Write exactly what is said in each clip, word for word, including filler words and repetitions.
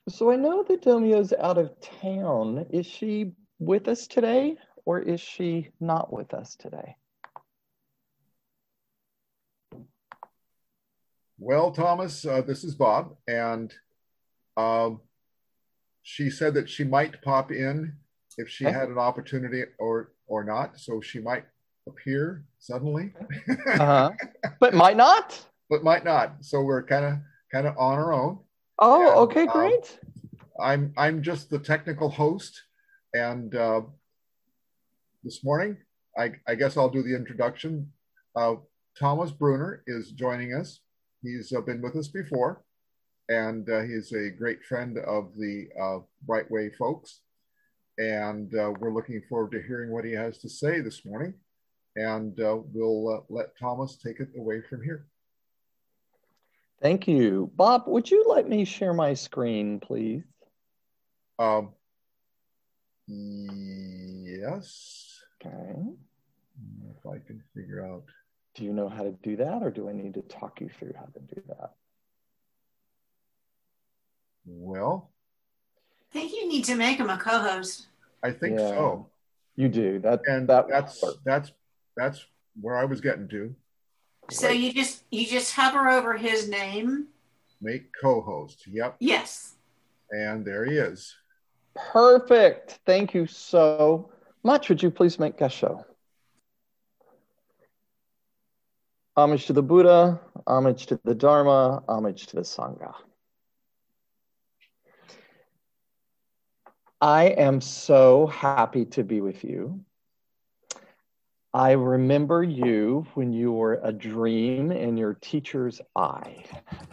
So I know that Domio's out of town. Is she with us today or is she not with us today? Well, Thomas, uh, this is Bob, and um, she said that she might pop in if she Okay. had an opportunity or or not. So she might appear suddenly, Uh-huh. But might not? but might not. So we're kind of kind of on our own. Oh, And okay, um, great. I'm I'm just the technical host, and uh, this morning I, I guess I'll do the introduction. Uh, Thomas Bruner is joining us. He's uh, been with us before, and uh, he's a great friend of the uh, Right Way folks. And uh, we're looking forward to hearing what he has to say this morning. And uh, we'll uh, let Thomas take it away from here. Thank you. Bob, would you let me share my screen, please? Um, yes. Okay. If I can figure out. Do you know how to do that, or do I need to talk you through how to do that? Well, I think you need to make him a co-host. I think Yeah, so. you do. That And that that's that's that's where I was getting to. So right. you just you just hover over his name. Make co-host. Yep. Yes. And there he is. Perfect. Thank you so much. Would you please make guest show? Homage to the Buddha, homage to the Dharma, homage to the Sangha. I am so happy to be with you. I remember you when you were a dream in your teacher's eye.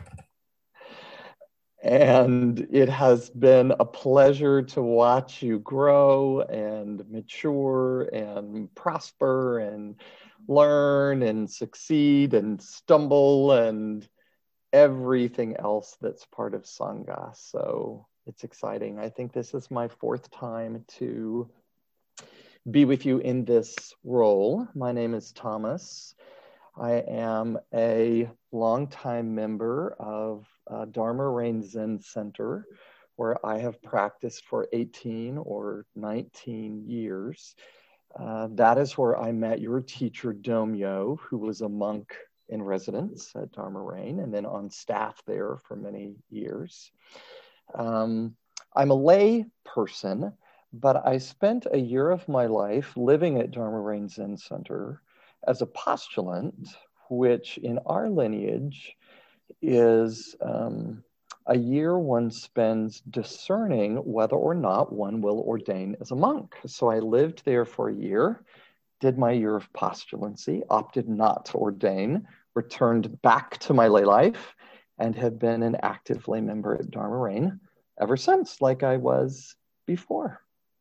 And it has been a pleasure to watch you grow and mature and prosper and learn and succeed and stumble and everything else that's part of Sangha. So it's exciting. I think this is my fourth time to be with you in this role. My name is Thomas. I am a longtime member of uh, Dharma Rain Zen Center, where I have practiced for eighteen or nineteen years. Uh, that is where I met your teacher, Domyo, who was a monk in residence at Dharma Rain and then on staff there for many years. Um, I'm a lay person, but I spent a year of my life living at Dharma Rain Zen Center as a postulant, which in our lineage is um, a year one spends discerning whether or not one will ordain as a monk. So I lived there for a year, did my year of postulancy, opted not to ordain, returned back to my lay life, and have been an active lay member at Dharma Rain ever since, like I was before.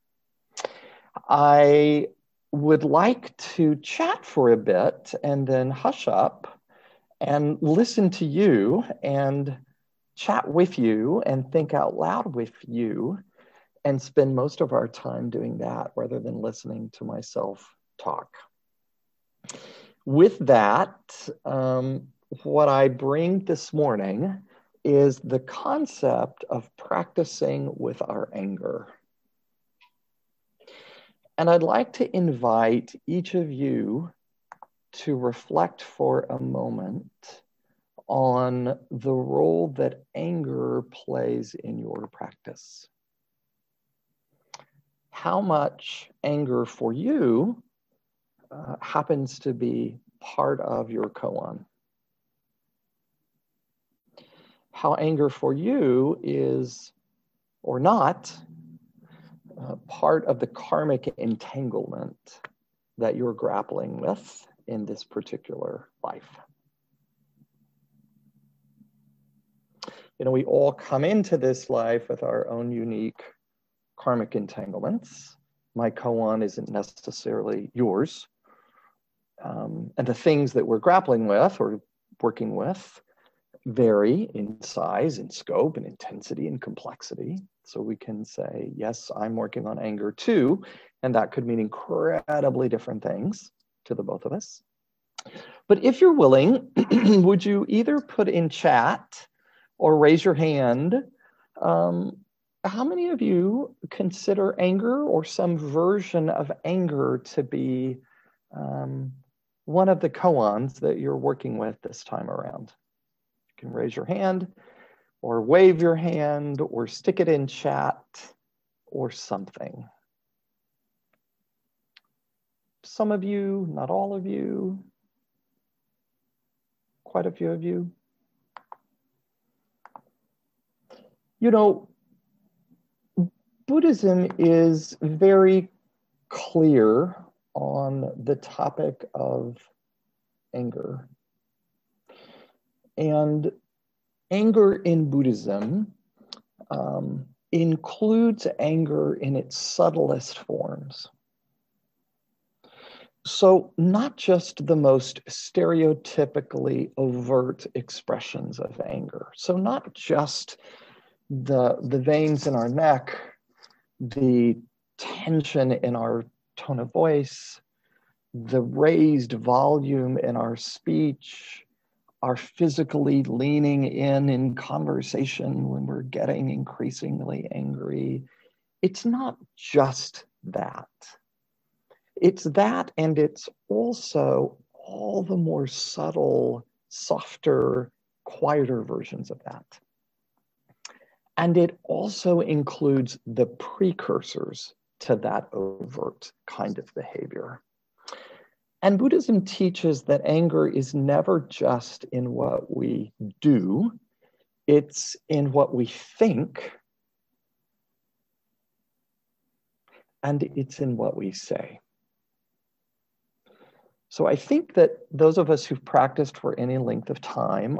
I would like to chat for a bit and then hush up and listen to you and chat with you and think out loud with you and spend most of our time doing that rather than listening to myself talk. With that, um, what I bring this morning is the concept of practicing with our anger. And I'd like to invite each of you to reflect for a moment on the role that anger plays in your practice. How much anger for you uh, happens to be part of your koan? How anger for you is, or not, uh, part of the karmic entanglement that you're grappling with in this particular life. You know, we all come into this life with our own unique karmic entanglements. My koan isn't necessarily yours. Um, and the things that we're grappling with or working with vary in size and scope and intensity and complexity. So we can say, yes, I'm working on anger too. And that could mean incredibly different things to the both of us. But if you're willing, would you either put in chat or raise your hand um, how many of you consider anger or some version of anger to be um, one of the koans that you're working with this time around? You can raise your hand or wave your hand or stick it in chat or something. Some of you, not all of you, quite a few of you. You know, Buddhism is very clear on the topic of anger. And anger in Buddhism um, includes anger in its subtlest forms. So not just the most stereotypically overt expressions of anger. So not just the, the veins in our neck, the tension in our tone of voice, the raised volume in our speech, our physically leaning in in conversation when we're getting increasingly angry. It's not just that. It's that, and it's also all the more subtle, softer, quieter versions of that. And it also includes the precursors to that overt kind of behavior. And Buddhism teaches that anger is never just in what we do, it's in what we think, and it's in what we say. So I think that those of us who've practiced for any length of time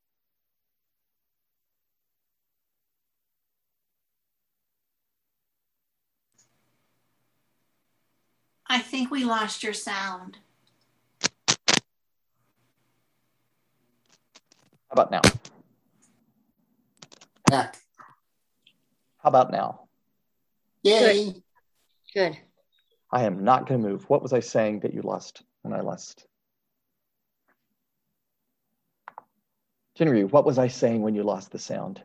I think we lost your sound. How about now? Back. How about now? Yay. Good. Good. I am not going to move. What was I saying that you lost when I lost? Jinryu, what was I saying when you lost the sound?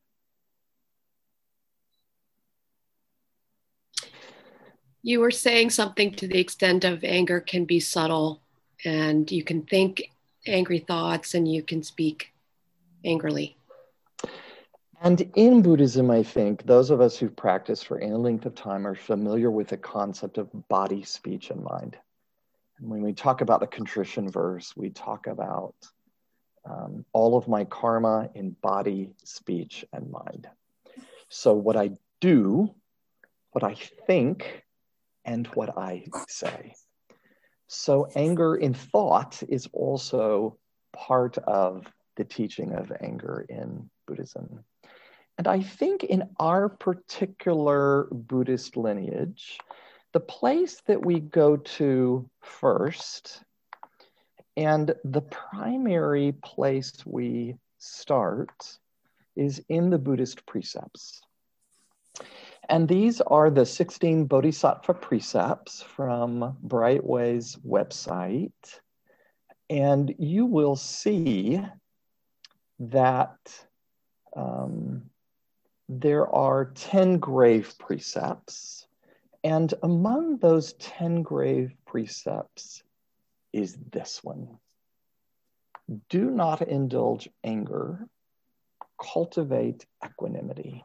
You were saying something to the extent of anger can be subtle, and you can think angry thoughts and you can speak angrily. And in Buddhism, I think those of us who've practiced for any length of time are familiar with the concept of body, speech, and mind. And when we talk about the contrition verse, we talk about um, all of my karma in body, speech, and mind. So what I do, what I think, and what I say. So anger in thought is also part of the teaching of anger in Buddhism. And I think in our particular Buddhist lineage, the place that we go to first and the primary place we start is in the Buddhist precepts. And these are the sixteen Bodhisattva precepts from Brightway's website. And you will see that um, there are ten grave precepts. And among those ten grave precepts is this one. Do not indulge anger, cultivate equanimity.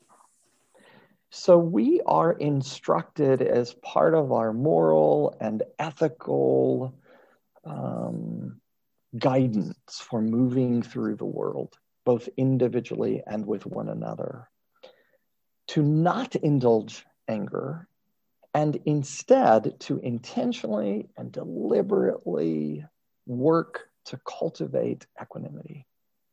So we are instructed as part of our moral and ethical um, guidance for moving through the world, both individually and with one another, to not indulge anger and instead to intentionally and deliberately work to cultivate equanimity.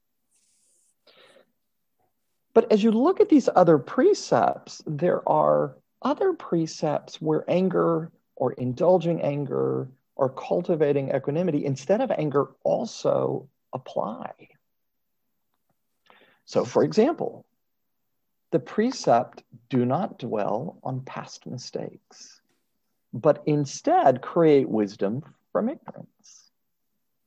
But as you look at these other precepts, there are other precepts where anger or indulging anger or cultivating equanimity instead of anger also apply. So for example, the precept, do not dwell on past mistakes, but instead create wisdom from ignorance.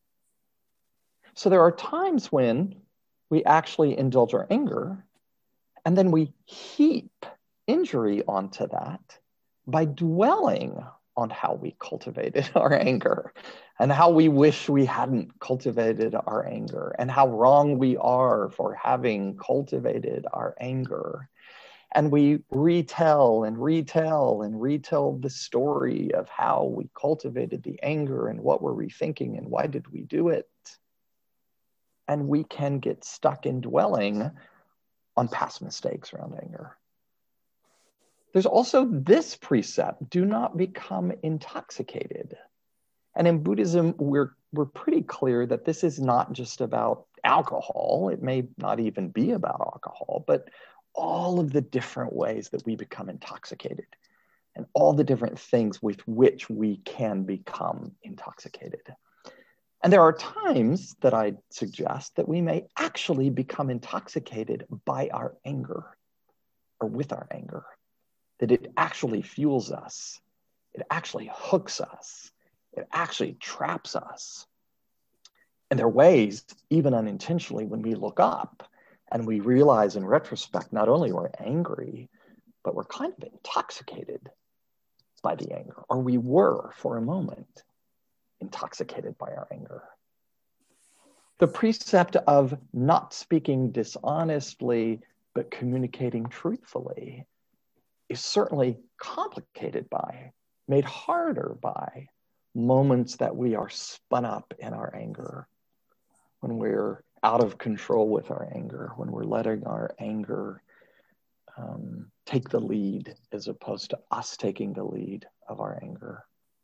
So there are times when we actually indulge our anger, And then we heap injury onto that by dwelling on how we cultivated our anger and how we wish we hadn't cultivated our anger and how wrong we are for having cultivated our anger. And we retell and retell and retell the story of how we cultivated the anger and what were we thinking and why did we do it. And we can get stuck in dwelling on past mistakes around anger. There's also this precept, do not become intoxicated. And in Buddhism, we're, we're pretty clear that this is not just about alcohol. It may not even be about alcohol, but all of the different ways that we become intoxicated and all the different things with which we can become intoxicated. And there are times that I suggest that we may actually become intoxicated by our anger or with our anger, that it actually fuels us, it actually hooks us, it actually traps us. And there are ways, even unintentionally, when we look up and we realize in retrospect, not only we're angry, but we're kind of intoxicated by the anger, or we were for a moment intoxicated by our anger. The precept of not speaking dishonestly, but communicating truthfully is certainly complicated by, made harder by moments that we are spun up in our anger, when we're out of control with our anger, when we're letting our anger um, take the lead as opposed to us taking the lead of our anger.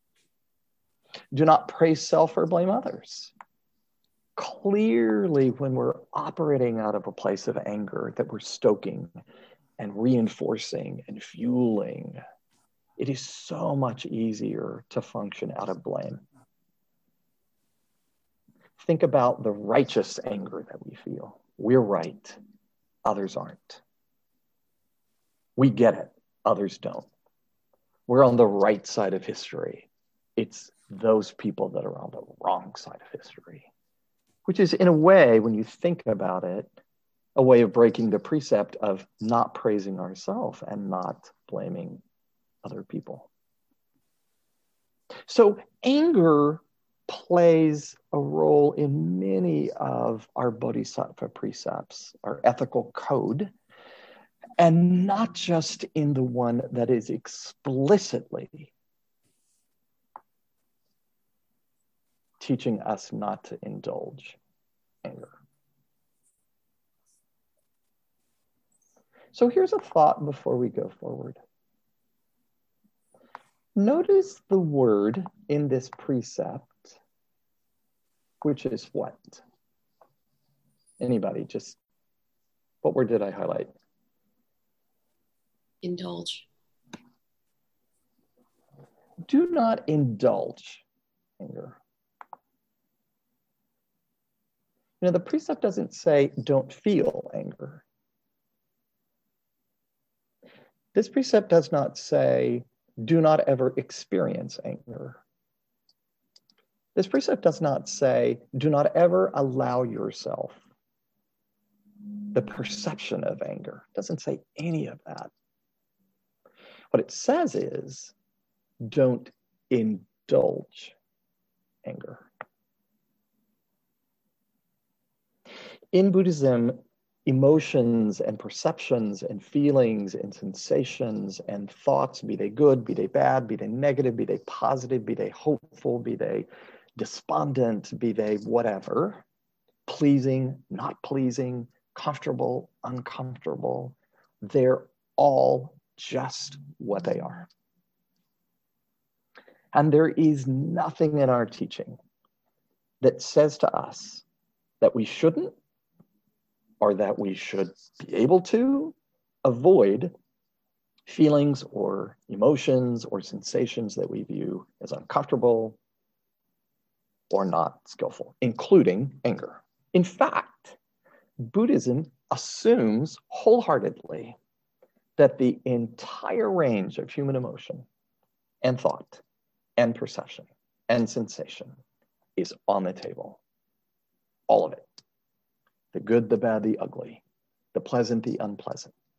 Do not praise self or blame others. Clearly, when we're operating out of a place of anger that we're stoking and reinforcing and fueling, it is so much easier to function out of blame. Think about the righteous anger that we feel. We're right, others aren't. We get it, others don't. We're on the right side of history. It's those people that are on the wrong side of history, which is, in a way, when you think about it, a way of breaking the precept of not praising ourselves and not blaming other people. So anger plays a role in many of our bodhisattva precepts, our ethical code, and not just in the one that is explicitly teaching us not to indulge anger. So here's a thought before we go forward. Notice the word in this precept, which is what? Anybody, just, what word did I highlight? Indulge. Do not indulge anger. You know, the precept doesn't say don't feel anger. This precept does not say do not ever experience anger. This precept does not say do not ever allow yourself the perception of anger. It doesn't say any of that. What it says is don't indulge anger. In Buddhism, emotions and perceptions and feelings and sensations and thoughts, be they good, be they bad, be they negative, be they positive, be they hopeful, be they despondent, be they whatever, pleasing, not pleasing, comfortable, uncomfortable, they're all just what they are. And there is nothing in our teaching that says to us that we shouldn't or that we should be able to avoid feelings or emotions or sensations that we view as uncomfortable or not skillful, including anger. In fact, Buddhism assumes wholeheartedly that the entire range of human emotion and thought and perception and sensation is on the table. All of it. The good, the bad, the ugly, the pleasant, the unpleasant,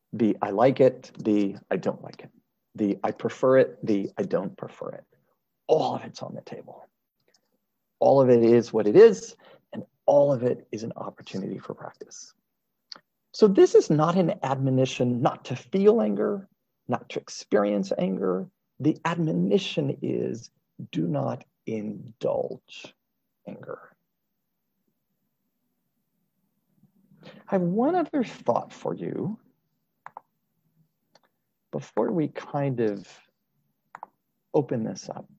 the I like it, the I don't like it, the I prefer it, the I don't prefer it. All of it's on the table. All of it is what it is, and all of it is an opportunity for practice. So this is not an admonition not to feel anger, not to experience anger. The admonition is do not indulge anger. I have one other thought for you before we kind of open this up.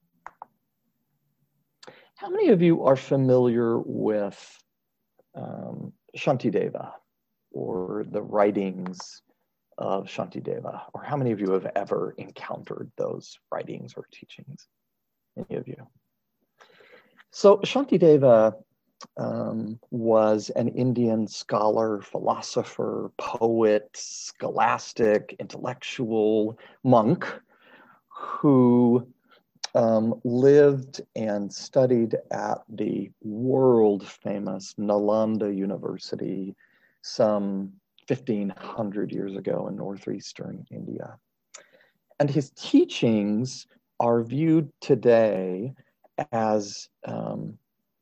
How many of you are familiar with um, Shantideva or the writings of Shantideva? Or how many of you have ever encountered those writings or teachings? Any of you? So Shantideva um, was an Indian scholar, philosopher, poet, scholastic, intellectual monk who um, lived and studied at the world famous Nalanda University some fifteen hundred years ago in northeastern India. And his teachings are viewed today as, um,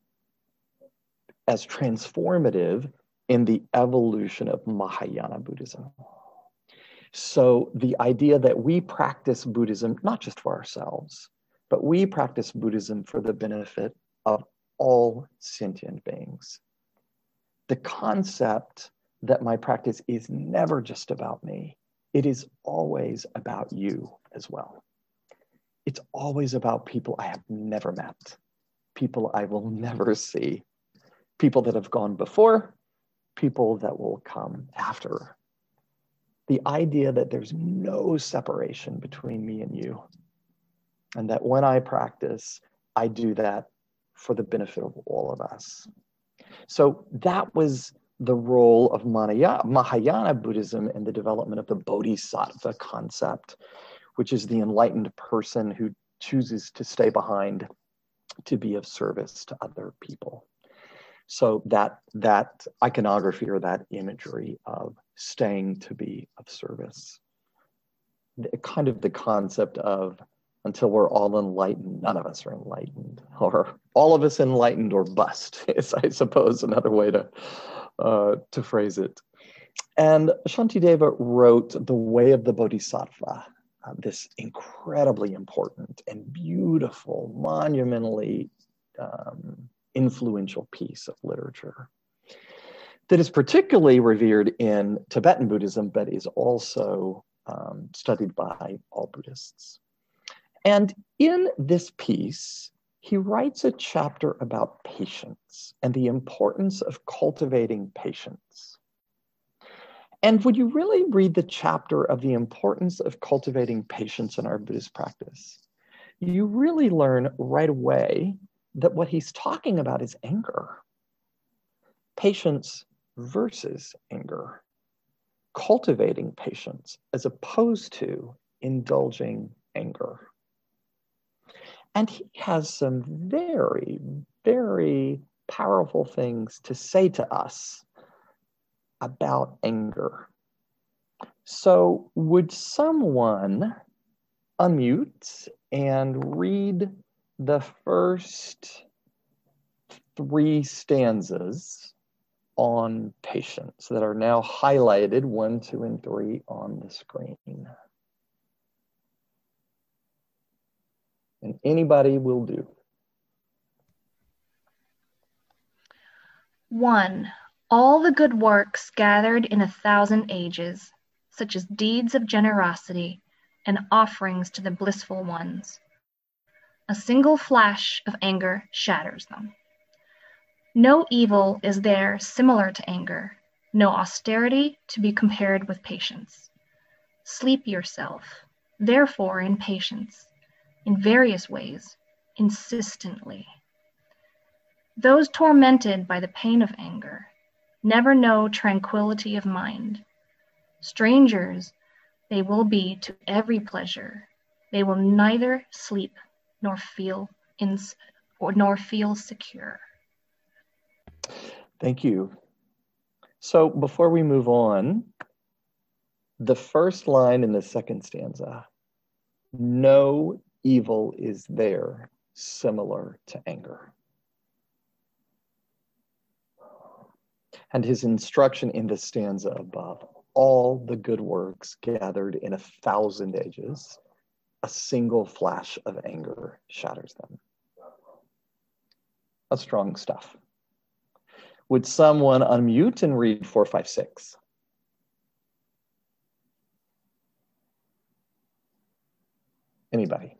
as transformative in the evolution of Mahayana Buddhism. So the idea that we practice Buddhism, not just for ourselves, but we practice Buddhism for the benefit of all sentient beings. The concept that my practice is never just about me. It is always about you as well. It's always about people I have never met, people I will never see, people that have gone before, people that will come after. The idea that there's no separation between me and you, and that when I practice, I do that for the benefit of all of us. So that was the role of Mahayana Buddhism in the development of the Bodhisattva concept, which is the enlightened person who chooses to stay behind to be of service to other people. So that, that iconography or that imagery of staying to be of service, the, kind of the concept of until we're all enlightened, none of us are enlightened, or all of us enlightened or bust is, I suppose, another way to, uh, to phrase it. And Shantideva wrote The Way of the Bodhisattva, uh, this incredibly important and beautiful, monumentally um, influential piece of literature that is particularly revered in Tibetan Buddhism, but is also um, studied by all Buddhists. And in this piece, he writes a chapter about patience and the importance of cultivating patience. And when you really read the chapter of the importance of cultivating patience in our Buddhist practice, you really learn right away that what he's talking about is anger. Patience versus anger. Cultivating patience as opposed to indulging anger. And he has some very, very powerful things to say to us about anger. So would someone unmute and read the first three stanzas on patience that are now highlighted, one, two, and three on the screen? And anybody will do. One, all the good works gathered in a thousand ages, such as deeds of generosity and offerings to the blissful ones. A single flash of anger shatters them. No evil is there similar to anger, no austerity to be compared with patience. Sleep yourself, therefore, in patience, in various ways, insistently. Those tormented by the pain of anger never know tranquility of mind. Strangers they will be to every pleasure. They will neither sleep nor feel ins or nor feel secure. Thank you. So before we move on, The first line in the second stanza, no evil is there similar to anger. And his instruction in the stanza above, all the good works gathered in a thousand ages, a single flash of anger shatters them. That's strong stuff. Would someone unmute and read four, five, six? Anybody?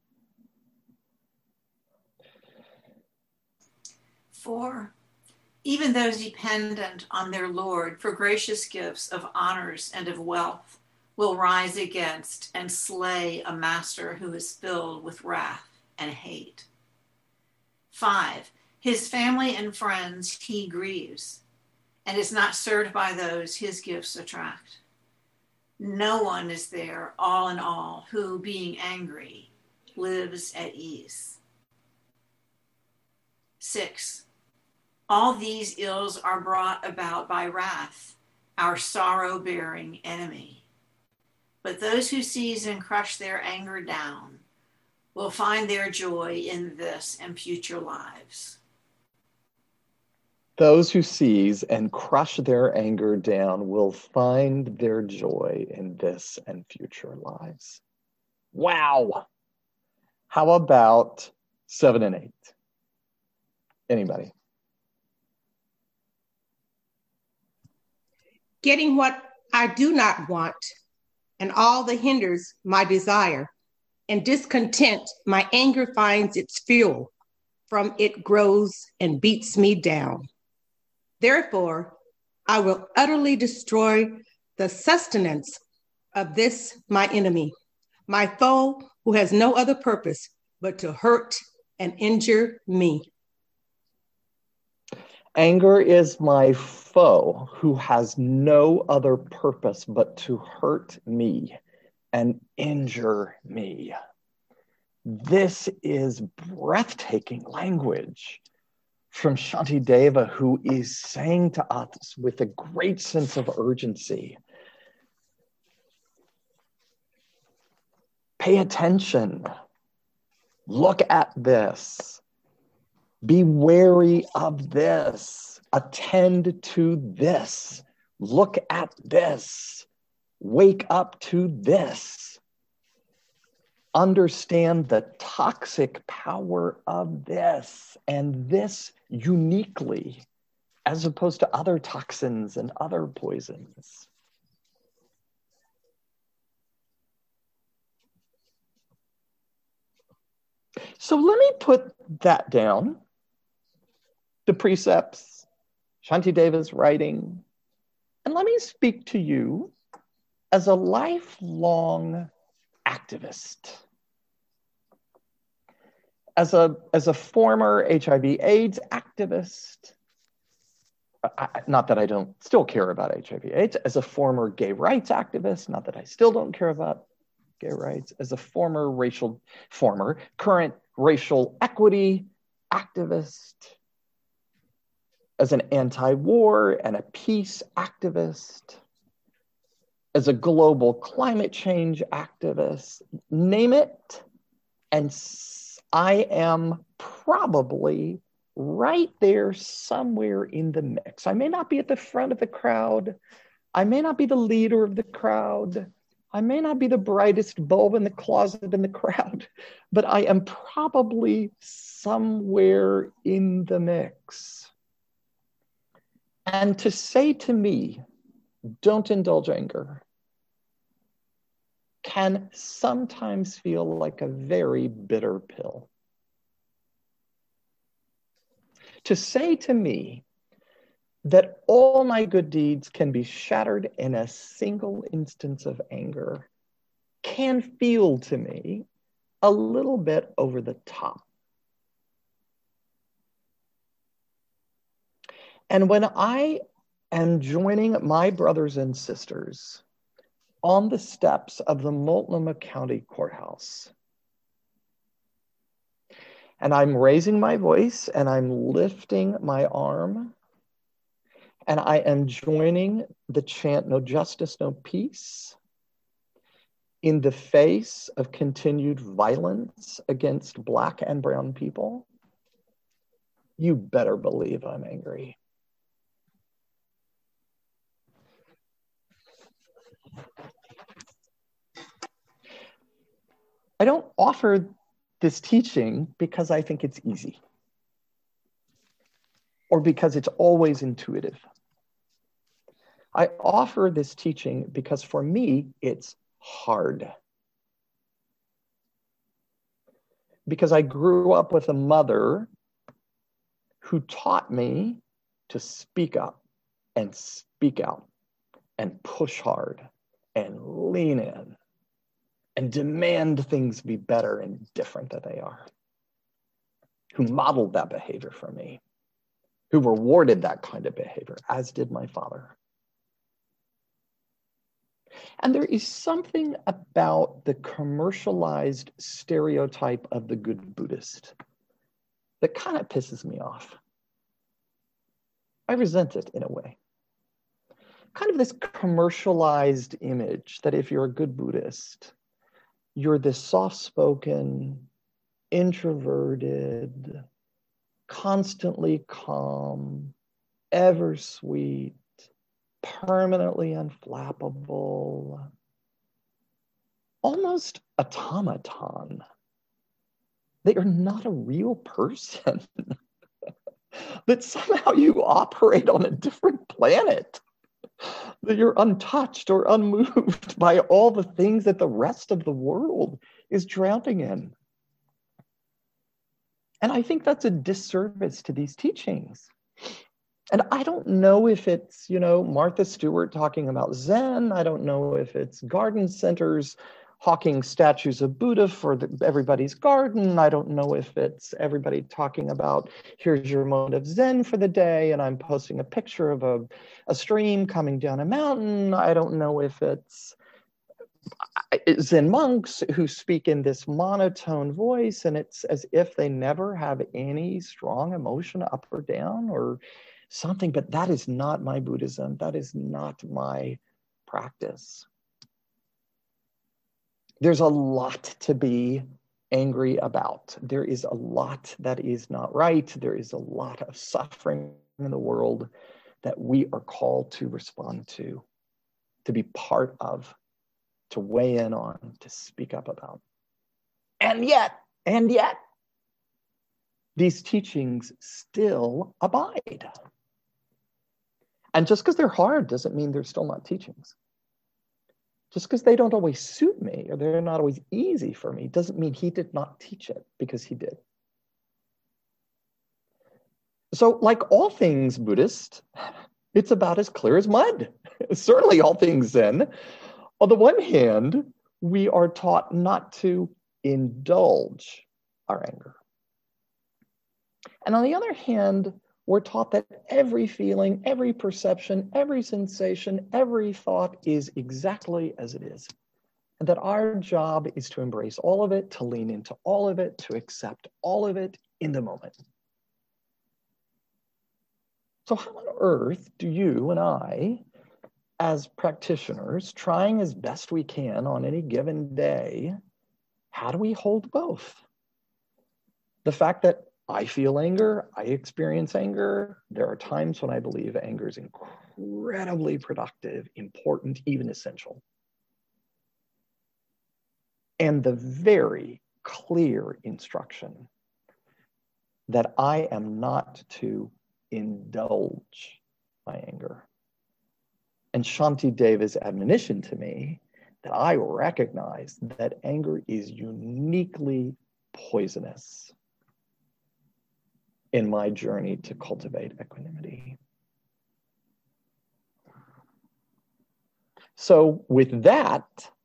Four. Even those dependent on their Lord for gracious gifts of honors and of wealth will rise against and slay a master who is filled with wrath and hate. Five, his family and friends he grieves and is not served by those his gifts attract. No one is there, all in all, who, being angry, lives at ease. Six, all these ills are brought about by wrath, our sorrow-bearing enemy. But those who seize and crush their anger down will find their joy in this and future lives. Those who seize and crush their anger down will find their joy in this and future lives. Wow. How about seven and eight? Anybody? Getting what I do not want, and all that hinders my desire, and discontent, my anger finds its fuel. From it grows and beats me down. Therefore, I will utterly destroy the sustenance of this my enemy, my foe who has no other purpose but to hurt and injure me. Anger is my foe who has no other purpose but to hurt me and injure me. This is breathtaking language from Shantideva, who is saying to us with a great sense of urgency, pay attention, look at this, be wary of this, attend to this, look at this, wake up to this. Understand the toxic power of this, and this uniquely, as opposed to other toxins and other poisons. So let me put that down. The precepts, Shantideva's writing, and let me speak to you as a lifelong activist. As a, as a former H I V AIDS activist, I, not that I don't still care about H I V AIDS, as a former gay rights activist, not that I still don't care about gay rights, as a former racial, former, current racial equity activist, as an anti-war and a peace activist, as a global climate change activist, name it, and I am probably right there somewhere in the mix. I may not be at the front of the crowd. I may not be the leader of the crowd. I may not be the brightest bulb in the closet in the crowd, but I am probably somewhere in the mix. And to say to me, don't indulge anger, can sometimes feel like a very bitter pill. To say to me that all my good deeds can be shattered in a single instance of anger can feel to me a little bit over the top. And when I am joining my brothers and sisters on the steps of the Multnomah County Courthouse, and I'm raising my voice and I'm lifting my arm, And I am joining the chant, no justice, no peace, in the face of continued violence against Black and brown people. You better believe I'm angry. I don't offer this teaching because I think it's easy or because it's always intuitive. I offer this teaching because for me, it's hard. Because I grew up with a mother who taught me to speak up and speak out and push hard and lean in and demand things be better and different than they are, who modeled that behavior for me, who rewarded that kind of behavior, as did my father. And there is something about the commercialized stereotype of the good Buddhist that kind of pisses me off. I resent it in a way. Kind of this commercialized image that if you're a good Buddhist, you're this soft-spoken, introverted, constantly calm, ever sweet, permanently unflappable, almost automaton. That you're not a real person. That somehow you operate on a different planet. That you're untouched or unmoved by all the things that the rest of the world is drowning in. And I think that's a disservice to these teachings. And I don't know if it's, you know, Martha Stewart talking about Zen. I don't know if it's garden centers hawking statues of Buddha for the, everybody's garden. I don't know if it's everybody talking about, here's your moment of Zen for the day, and I'm posting a picture of a, a stream coming down a mountain. I don't know if it's Zen monks who speak in this monotone voice, and it's as if they never have any strong emotion up or down or something, but that is not my Buddhism. That is not my practice. There's a lot to be angry about. There is a lot that is not right. There is a lot of suffering in the world that we are called to respond to, to be part of, to weigh in on, to speak up about. And yet, and yet, these teachings still abide. And just because they're hard doesn't mean they're still not teachings. Just because they don't always suit me or they're not always easy for me doesn't mean he did not teach it, because he did. So like all things Buddhist, it's about as clear as mud. Certainly all things Zen. On the one hand, we are taught not to indulge our anger. And on the other hand, we're taught that every feeling, every perception, every sensation, every thought is exactly as it is. And that our job is to embrace all of it, to lean into all of it, to accept all of it in the moment. So how on earth do you and I, as practitioners, trying as best we can on any given day, how do we hold both? The fact that I feel anger, I experience anger. There are times when I believe anger is incredibly productive, important, even essential. And the very clear instruction that I am not to indulge my anger. And Shanti Deva's admonition to me that I recognize that anger is uniquely poisonous in my journey to cultivate equanimity. So with that,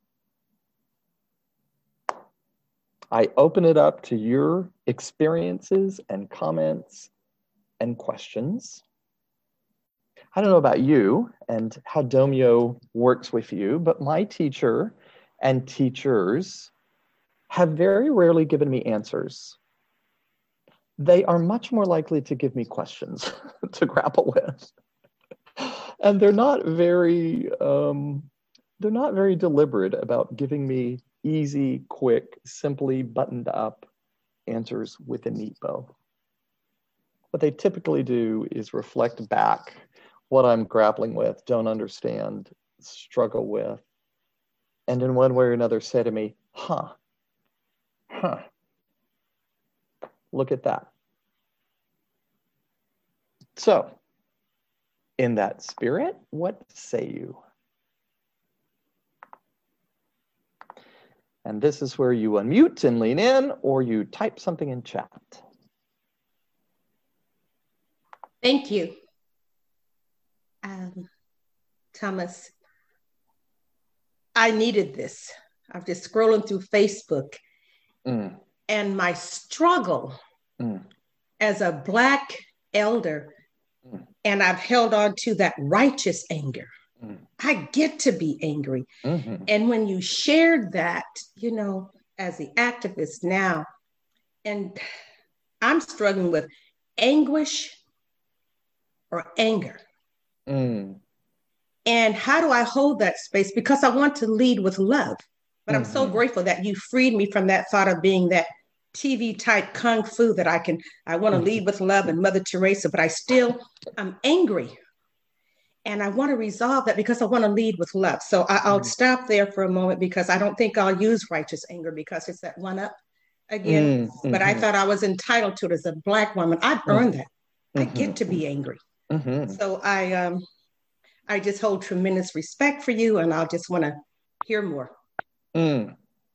I open it up to your experiences and comments and questions. I don't know about you and how Domyo works with you, but my teacher and teachers have very rarely given me answers. They are much more likely to give me questions to grapple with. And they're not very, um, they're not very deliberate about giving me easy, quick, simply buttoned up answers with a neat bow. What they typically do is reflect back what I'm grappling with, don't understand, struggle with, and in one way or another say to me, huh, huh, look at that. So, in that spirit, what say you? And this is where you unmute and lean in, or you type something in chat. Thank you. Um, Thomas, I needed this. I'm just scrolling through Facebook Mm. and my struggle Mm. as a Black elder, Mm. and I've held on to that righteous anger. Mm. I get to be angry. Mm-hmm. And when you shared that, you know, as the activist now, and I'm struggling with anguish or anger. Mm. And how do I hold that space? Because I want to lead with love. But I'm so Mhm. grateful that you freed me from that thought of being that T V type kung fu that I can, I want to lead with love and Mother Teresa, but I still, I'm angry. And I want to resolve that because I want to lead with love. So I, I'll Mhm. stop there for a moment because I don't think I'll use righteous anger because it's that one up again. Mm-hmm. But I thought I was entitled to it as a Black woman. I've earned that. I Mhm. get to be angry. Mm-hmm. So I, um, I just hold tremendous respect for you, and I'll just want to hear more. Mm.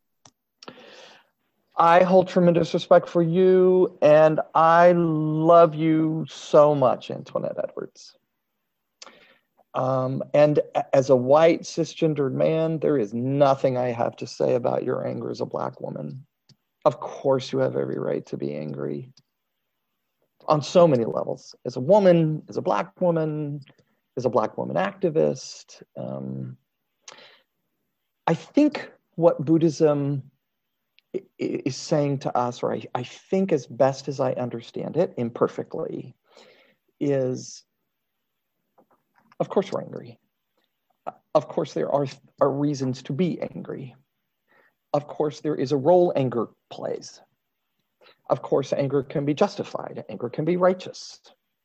I hold tremendous respect for you, and I love you so much, Antoinette Edwards. Um, and as a white cisgendered man, there is nothing I have to say about your anger as a Black woman. Of course, you have every right to be angry on so many levels. As a woman, as a Black woman, as a Black woman activist. Um, I think what Buddhism is saying to us, or I, I think as best as I understand it, imperfectly, is, of course we're angry. Of course there are, are reasons to be angry. Of course there is a role anger plays. Of course anger can be justified, anger can be righteous.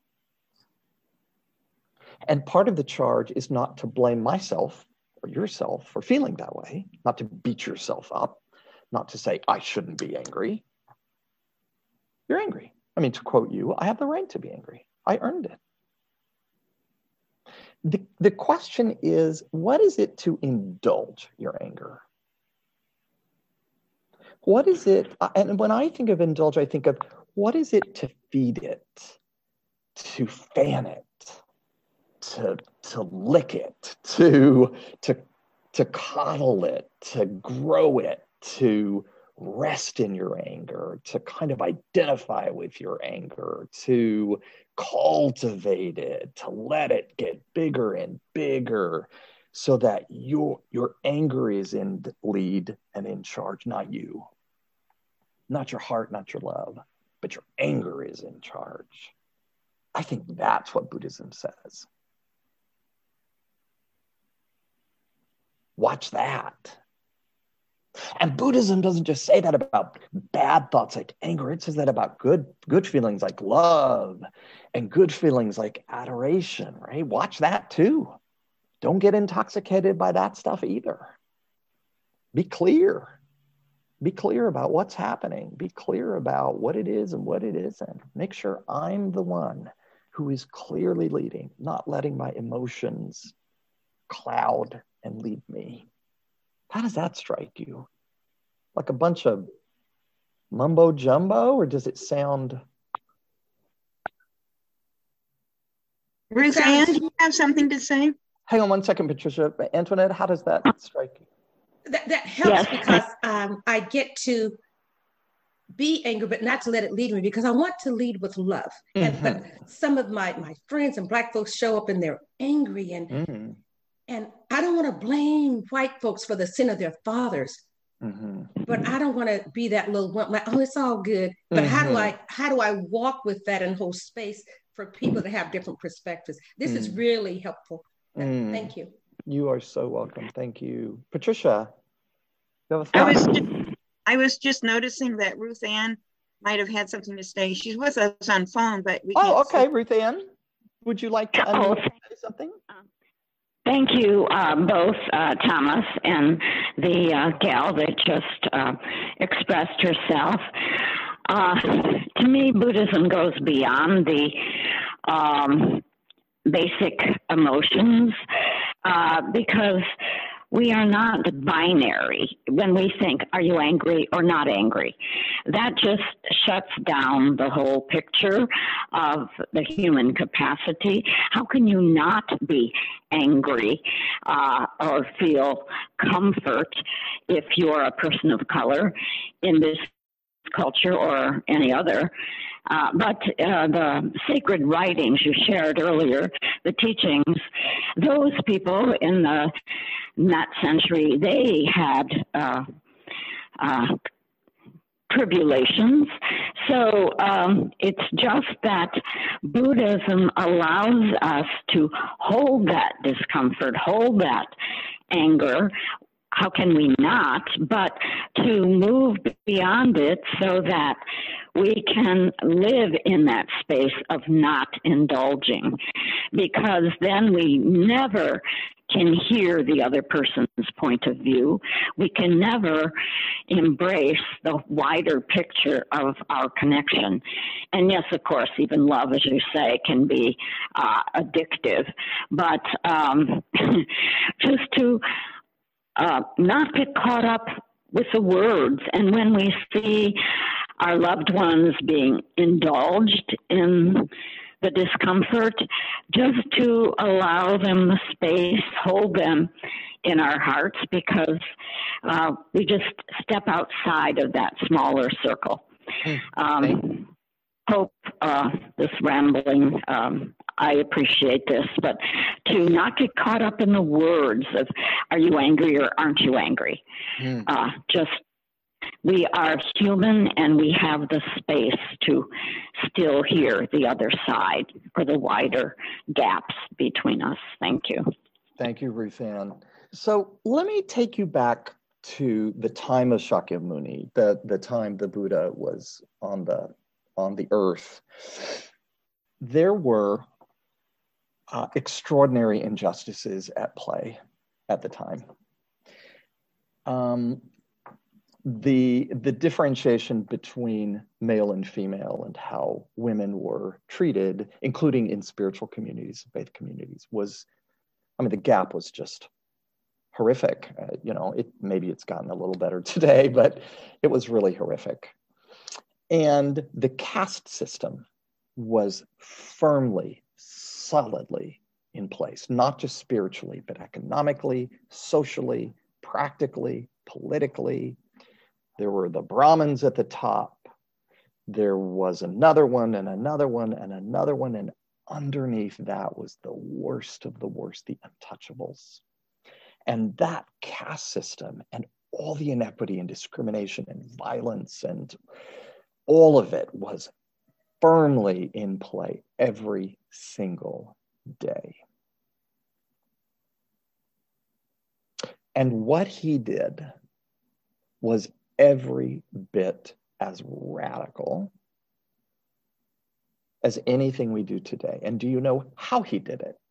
And part of the charge is not to blame myself or yourself for feeling that way, not to beat yourself up, not to say, I shouldn't be angry. You're angry. I mean, to quote you, I have the right to be angry. I earned it. The, the question is, what is it to indulge your anger? What is it, and when I think of indulge, I think of, what is it to feed it, to fan it, to, to lick it, to, to, to coddle it, to grow it, to rest in your anger, to kind of identify with your anger, to cultivate it, to let it get bigger and bigger so that your, your anger is in lead and in charge, not you. Not your heart, not your love, but your anger is in charge. I think that's what Buddhism says. Watch that. And Buddhism doesn't just say that about bad thoughts like anger. It says that about good, good feelings like love and good feelings like adoration, right? Watch that too. Don't get intoxicated by that stuff either. Be clear. Be clear about what's happening. Be clear about what it is and what it isn't. Make sure I'm the one who is clearly leading, not letting my emotions cloud and lead me. How does that strike you? Like a bunch of mumbo jumbo, or does it sound? Ruth Ann, do you have something to say? Hang on one second, Patricia. Antoinette, how does that strike you? That, that helps Yes. because um, I get to be angry, but not to let it lead me because I want to lead with love. Mm-hmm. And but some of my, my friends and Black folks show up and they're angry and Mm-hmm. and I don't want to blame white folks for the sin of their fathers. Mm-hmm. But I don't want to be that little one, like, oh, it's all good. But Mm-hmm. how do I how do I walk with that and hold space for people to have different perspectives? This mm-hmm. is really helpful. Mm. Thank you. You are so welcome. Thank you. Patricia, you have a I thought? was just, I was just noticing that Ruth Ann might have had something to say. She's with us on phone, but we Oh, can't okay, see. Ruth Ann. Would you like to Oh, unmute and say something? Thank you, uh, both uh, Thomas and the uh, gal that just uh, expressed herself. Uh, to me, Buddhism goes beyond the um, basic emotions uh, because we are not binary when we think, are you angry or not angry? That just shuts down the whole picture of the human capacity. How can you not be angry uh, or feel comfort if you're a person of color in this culture or any other? Uh, but uh, the sacred writings you shared earlier, the teachings, those people in the in that century, they had uh, uh, tribulations. So um, it's just that Buddhism allows us to hold that discomfort, hold that anger. How can we not? But to move beyond it so that we can live in that space of not indulging, because then we never can hear the other person's point of view. We can never embrace the wider picture of our connection. And yes, of course, even love, as you say, can be uh, addictive. But um, just to uh, not get caught up with the words. And when we see our loved ones being indulged in the discomfort, just to allow them the space, hold them in our hearts, because uh, we just step outside of that smaller circle. Um, hope uh, this rambling, um, I appreciate this, but to not get caught up in the words of, are you angry or aren't you angry? Mm. Uh, just, we are human and we have the space to still hear the other side or the wider gaps between us. Thank you. Thank you, Ruth Ann. So let me take you back to the time of Shakyamuni, the, the time the Buddha was on the, on the earth. There were uh, extraordinary injustices at play at the time. Um, the, the differentiation between male and female and how women were treated, including in spiritual communities, faith communities, was, I mean, the gap was just horrific. Uh, you know, it maybe it's gotten a little better today, but it was really horrific. And the caste system was firmly, solidly in place, not just spiritually, but economically, socially, practically, politically. There were the Brahmins at the top. There was another one and another one and another one. And underneath that was the worst of the worst, the untouchables. And that caste system and all the inequity and discrimination and violence and all of it was firmly in play every single day. And what he did was every bit as radical as anything we do today. And do you know how he did it?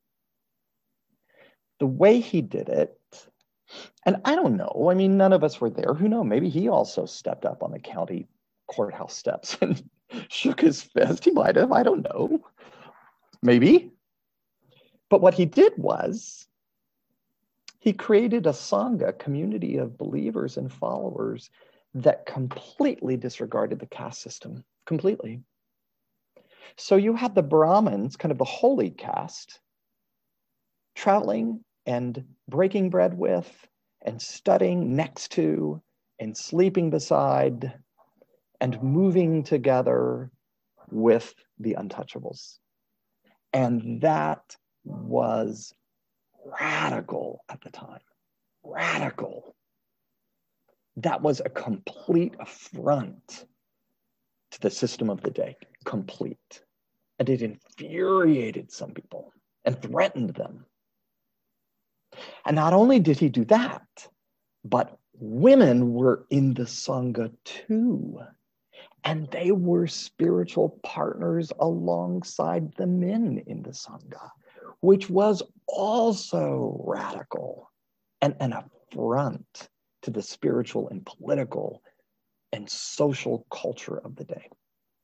The way he did it, and I don't know, I mean, none of us were there. Who knows? Maybe he also stepped up on the county courthouse steps and shook his fist. He might have, I don't know. Maybe. But what he did was he created a Sangha, community of believers and followers, that completely disregarded the caste system, completely. So you had the Brahmins, kind of the holy caste, traveling and breaking bread with and studying next to and sleeping beside and moving together with the untouchables. And that was radical at the time, radical. That was a complete affront to the system of the day, complete. And it infuriated some people and threatened them. And not only did he do that, but women were in the Sangha too. And they were spiritual partners alongside the men in the Sangha, which was also radical and an affront to the spiritual and political and social culture of the day.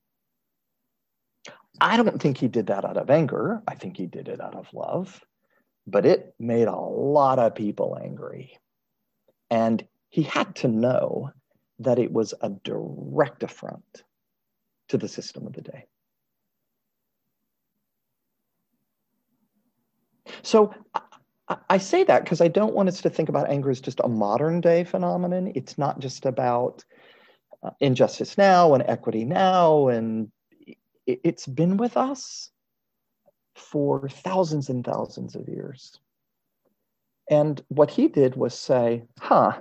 I don't think he did that out of anger. I think he did it out of love, but it made a lot of people angry. And he had to know that it was a direct affront to the system of the day. So I, I say that because I don't want us to think about anger as just a modern day phenomenon. It's not just about uh, injustice now and equity now, and it, it's been with us for thousands and thousands of years. And what he did was say, huh,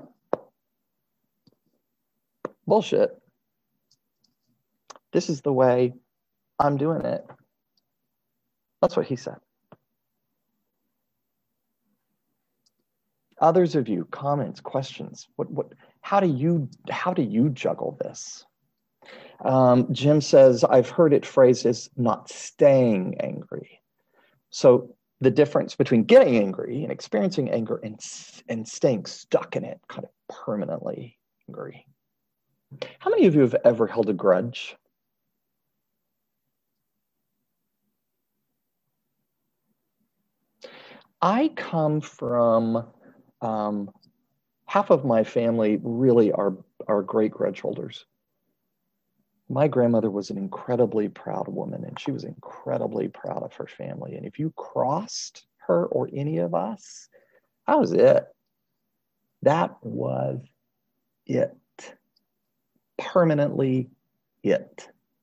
bullshit. This is the way I'm doing it. That's what he said. Others of you, comments, questions. What, what, how do you, how do you juggle this? Um, Jim says, I've heard it phrased as not staying angry. So the difference between getting angry and experiencing anger and, and staying stuck in it, kind of permanently angry. How many of you have ever held a grudge? I come from, um, half of my family really are, are great grudge holders. My grandmother was an incredibly proud woman, and she was incredibly proud of her family. And if you crossed her or any of us, that was it. That was it. Permanently it.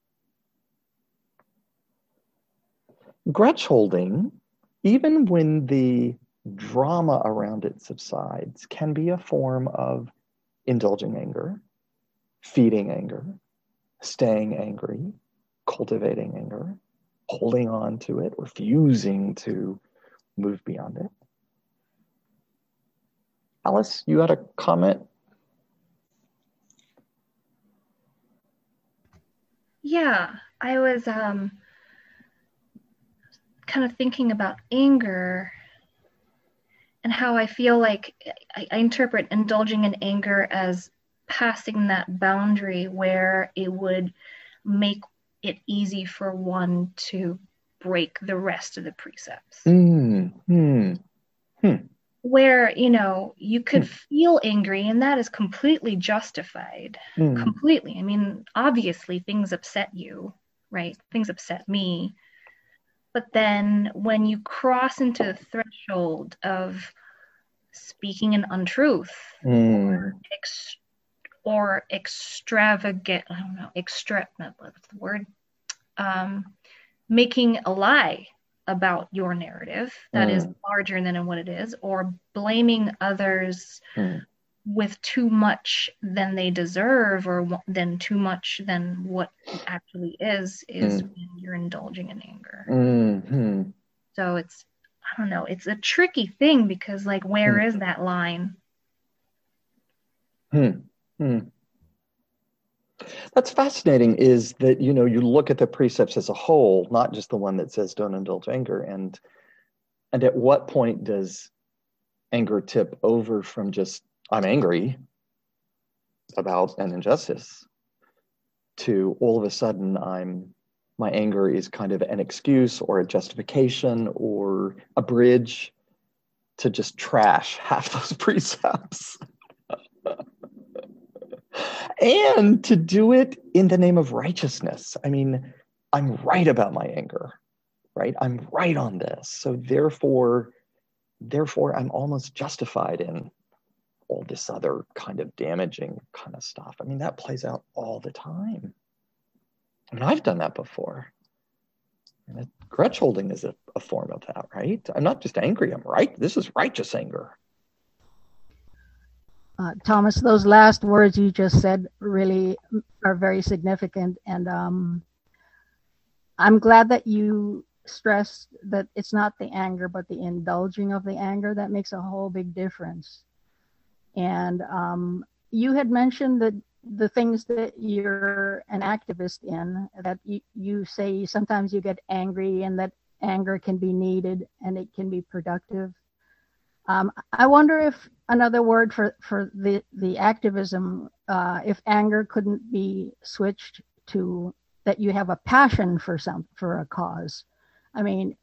Grudge holding, even when the drama around it subsides, can be a form of indulging anger, feeding anger, staying angry, cultivating anger, holding on to it, refusing to move beyond it. Alice, you had a comment? Yeah, I was um, kind of thinking about anger and how I feel like I, I interpret indulging in anger as passing that boundary where it would make it easy for one to break the rest of the precepts. Mm, mm, hmm. Where, you know, you could mm. feel angry, and that is completely justified. Mm. Completely. I mean, obviously things upset you, right? Things upset me. But then when you cross into the threshold of speaking an untruth mm. or, ex- or extravagant, I don't know, extra, what's the word? Um, making a lie about your narrative that mm. is larger than what it is, or blaming others mm. with too much than they deserve, or than too much than what it actually is, is mm. when you're indulging in anger. Mm-hmm. So it's, I don't know, it's a tricky thing because, like, where mm. is that line? Hmm. Hmm. That's fascinating, is that, you know, you look at the precepts as a whole, not just the one that says don't indulge anger. And, and at what point does anger tip over from just, I'm angry about an injustice, to all of a sudden I'm, my anger is kind of an excuse or a justification or a bridge to just trash half those precepts. And to do it in the name of righteousness. I mean, I'm right about my anger, right? I'm right on this. So therefore, therefore, I'm almost justified in all this other kind of damaging kind of stuff. I mean, that plays out all the time. I mean, I've done that before. And it, grudge holding is a, a form of that, right? I'm not just angry, I'm right. This is righteous anger. Uh, Thomas, those last words you just said really are very significant. And um, I'm glad that you stressed that it's not the anger, but the indulging of the anger that makes a whole big difference. And um, you had mentioned that the things that you're an activist in, that you, you say sometimes you get angry and that anger can be needed and it can be productive. Um, I wonder if another word for, for the, the activism, uh, if anger couldn't be switched to that you have a passion for some, for a cause. I mean,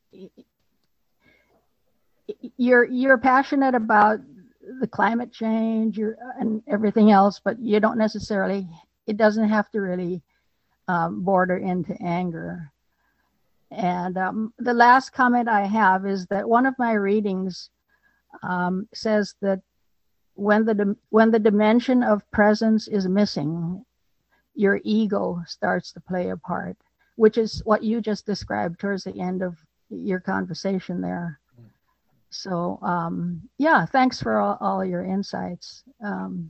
you're, you're passionate about the climate change you're, and everything else, but you don't necessarily, it doesn't have to really um, border into anger. And um, the last comment I have is that one of my readings um, says that when the when the dimension of presence is missing, your ego starts to play a part, which is what you just described towards the end of your conversation there. So um, yeah, thanks for all, all your insights. Um,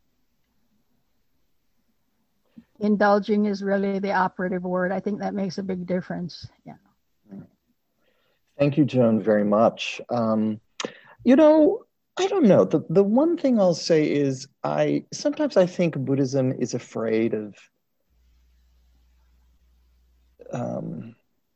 indulging is really the operative word. I think that makes a big difference. Yeah. Thank you, Joan, very much. Um, you know, I don't know. The, the one thing I'll say is I sometimes I think Buddhism is afraid of um,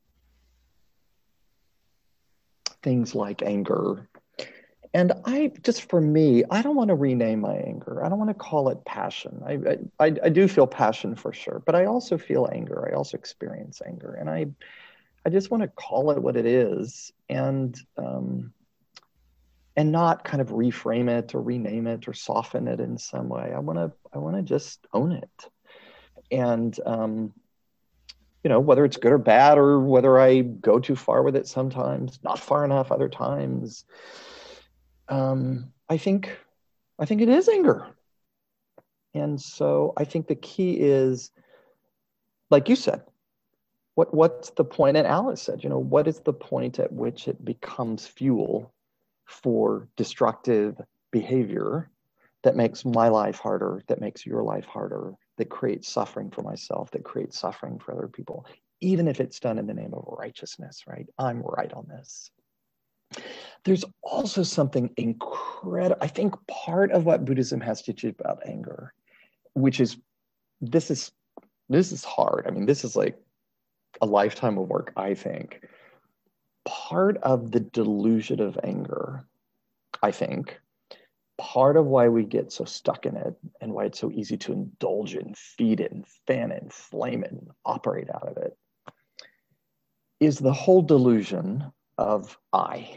things like anger. And I, just for me, I don't want to rename my anger. I don't want to call it passion. I, I, I do feel passion for sure, but I also feel anger. I also experience anger. And I, I just want to call it what it is and, um, and not kind of reframe it or rename it or soften it in some way. I want to, I want to just own it. And, um, you know, whether it's good or bad, or whether I go too far with it sometimes, not far enough other times. Um, I think, I think it is anger. And so I think the key is, like you said, what, what's the point? And Alice said, you know, what is the point at which it becomes fuel for destructive behavior that makes my life harder, that makes your life harder, that creates suffering for myself, that creates suffering for other people, even if it's done in the name of righteousness, right? I'm right on this. There's also something incredible. I think part of what Buddhism has to teach about anger, which is, this is, this is hard. I mean, this is like a lifetime of work, I think. Part of the delusion of anger, I think, part of why we get so stuck in it and why it's so easy to indulge it and feed it and fan it and flame it and operate out of it, is the whole delusion of I.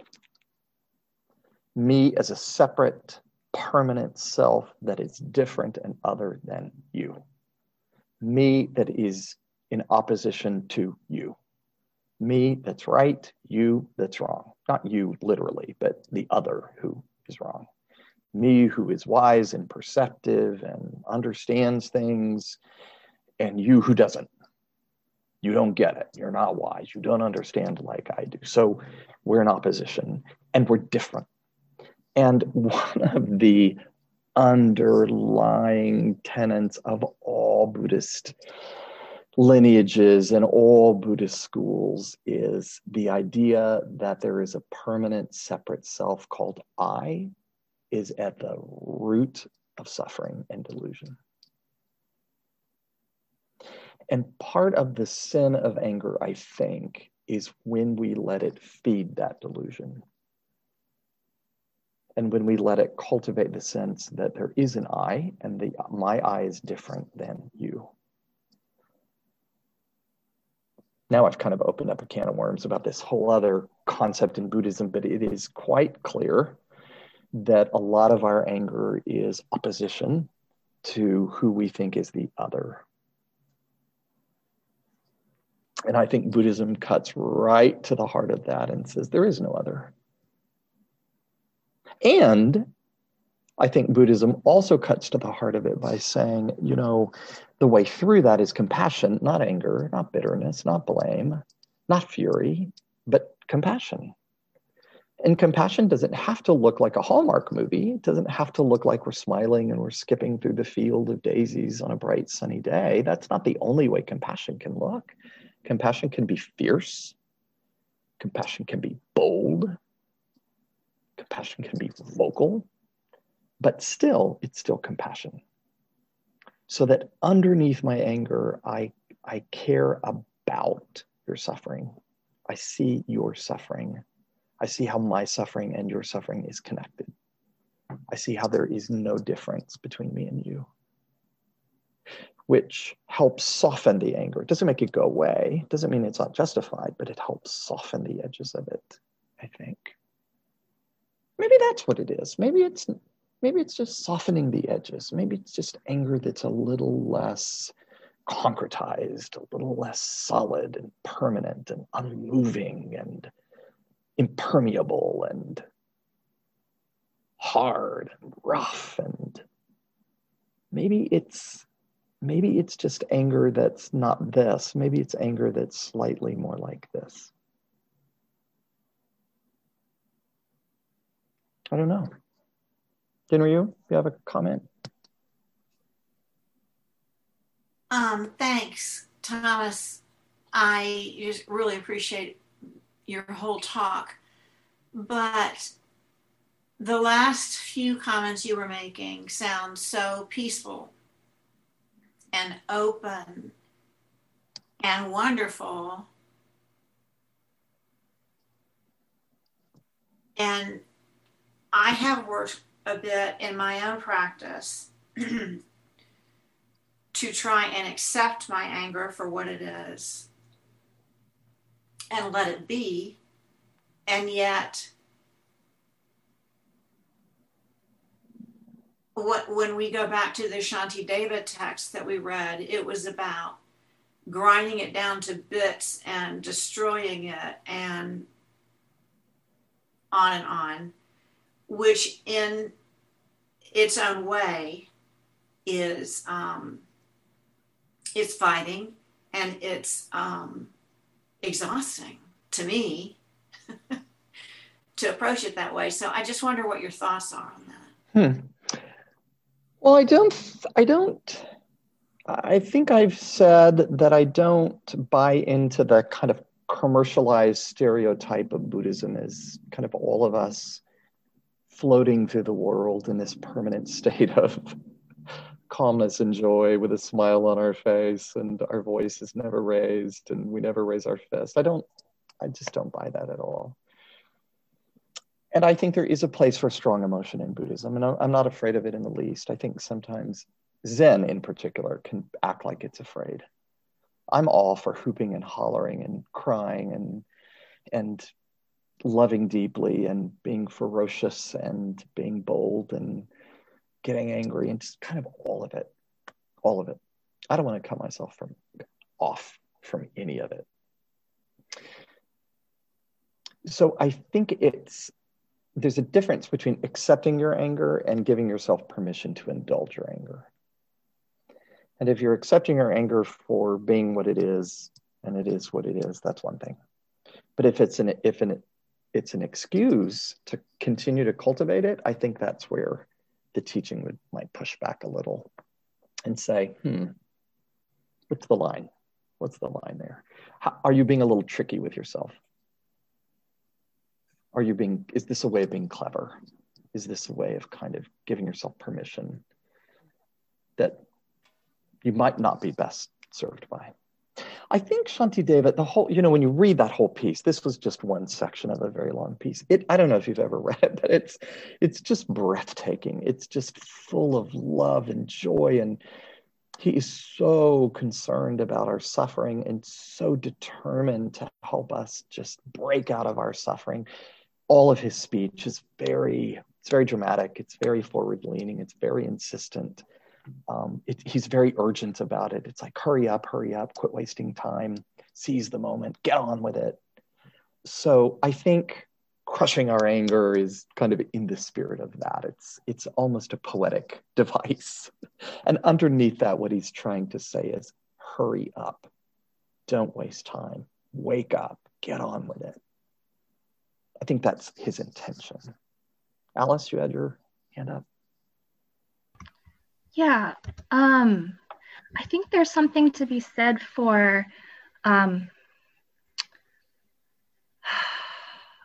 Me as a separate, permanent self that is different and other than you. Me that is in opposition to you. Me that's right, you that's wrong. Not you literally, but the other who is wrong. Me who is wise and perceptive and understands things, and you who doesn't. You don't get it. You're not wise. You don't understand like I do. So we're in opposition and we're different. And one of the underlying tenets of all Buddhist lineages and all Buddhist schools is the idea that there is a permanent separate self called I is at the root of suffering and delusion. And part of the sin of anger, I think, is when we let it feed that delusion. And when we let it cultivate the sense that there is an I and the my I is different than you. Now I've kind of opened up a can of worms about this whole other concept in Buddhism, but it is quite clear that a lot of our anger is opposition to who we think is the other. And I think Buddhism cuts right to the heart of that and says there is no other. And I think Buddhism also cuts to the heart of it by saying, you know, the way through that is compassion, not anger, not bitterness, not blame, not fury, but compassion. And compassion doesn't have to look like a Hallmark movie. It doesn't have to look like we're smiling and we're skipping through the field of daisies on a bright sunny day. That's not the only way compassion can look. Compassion can be fierce. Compassion can be bold. Compassion can be vocal, but still, it's still compassion. So that underneath my anger, I, I care about your suffering. I see your suffering. I see how my suffering and your suffering is connected. I see how there is no difference between me and you, which helps soften the anger. It doesn't make it go away. It doesn't mean it's not justified, but it helps soften the edges of it, I think. Maybe that's what it is. Maybe it's maybe it's just softening the edges. Maybe it's just anger that's a little less concretized, a little less solid and permanent and unmoving and impermeable and hard and rough. And maybe it's maybe it's just anger that's not this. Maybe it's anger that's slightly more like this. I don't know. Jinryu, you have a comment? Um, thanks, Thomas. I just really appreciate your whole talk. But the last few comments you were making sound so peaceful and open and wonderful. And I have worked a bit in my own practice to try and accept my anger for what it is and let it be. And yet, what, when we go back to the Shantideva text that we read, it was about grinding it down to bits and destroying it and on and on, which in its own way is um, it's fighting and it's um, exhausting to me to approach it that way. So I just wonder what your thoughts are on that. Hmm. Well, I don't, I don't, I think I've said that I don't buy into the kind of commercialized stereotype of Buddhism as kind of all of us floating through the world in this permanent state of calmness and joy with a smile on our face and our voice is never raised and we never raise our fist. I don't, I just don't buy that at all. And I think there is a place for strong emotion in Buddhism, and I'm not afraid of it in the least. I think sometimes Zen in particular can act like it's afraid. I'm all for hooping and hollering and crying and and loving deeply and being ferocious and being bold and getting angry and just kind of all of it, all of it. I don't want to cut myself from off from any of it. So I think it's, there's a difference between accepting your anger and giving yourself permission to indulge your anger. And if you're accepting your anger for being what it is, and it is what it is, that's one thing. But if it's an if an it's an excuse to continue to cultivate it, I think that's where the teaching would might push back a little and say, hmm, what's the line? What's the line there? How, are you being a little tricky with yourself? Are you being, is this a way of being clever? Is this a way of kind of giving yourself permission that you might not be best served by? I think Shantideva, the whole, you know, when you read that whole piece, this was just one section of a very long piece. It, I don't know if you've ever read it, but it's, it's just breathtaking. It's just full of love and joy. And he is so concerned about our suffering and so determined to help us just break out of our suffering. All of his speech is very, it's very dramatic. It's very forward leaning. It's very insistent. Um, it, he's very urgent about it. It's like, hurry up, hurry up, quit wasting time, seize the moment, get on with it. So I think crushing our anger is kind of in the spirit of that. It's, it's almost a poetic device. And underneath that, what he's trying to say is, hurry up, don't waste time, wake up, get on with it. I think that's his intention. Alice, you had your hand up. Yeah, um, I think there's something to be said for um,